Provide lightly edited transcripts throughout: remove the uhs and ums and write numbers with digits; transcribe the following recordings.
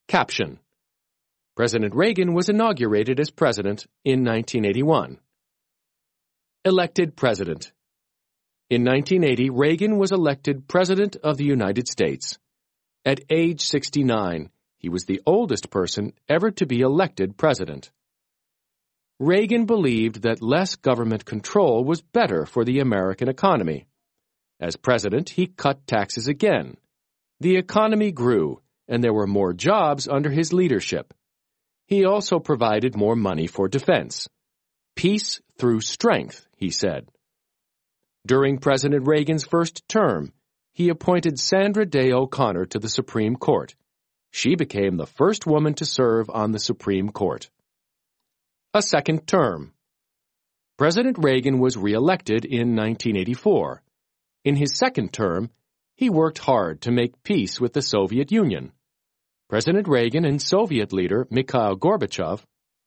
Caption: President Reagan was inaugurated as president in 1981. Elected president. In 1980, Reagan was elected President of the United States. At age 69, he was the oldest person ever to be elected president. Reagan believed that less government control was better for the American economy. As president, he cut taxes again. The economy grew, and there were more jobs under his leadership. He also provided more money for defense. Peace through strength, he said. During President Reagan's first term, he appointed Sandra Day O'Connor to the Supreme Court. She became the first woman to serve on the Supreme Court. A second term. President Reagan was re-elected in 1984. In his second term, he worked hard to make peace with the Soviet Union. President Reagan and Soviet leader Mikhail Gorbachev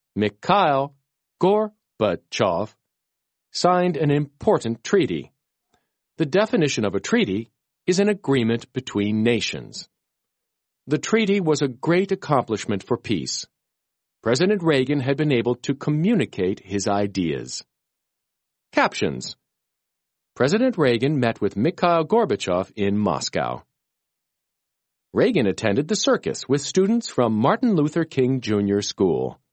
signed an important treaty. The definition of a treaty is an agreement between nations. The treaty was a great accomplishment for peace. President Reagan had been able to communicate his ideas. Captions: President Reagan met with Mikhail Gorbachev in Moscow. Reagan attended the circus with students from Martin Luther King Jr. School.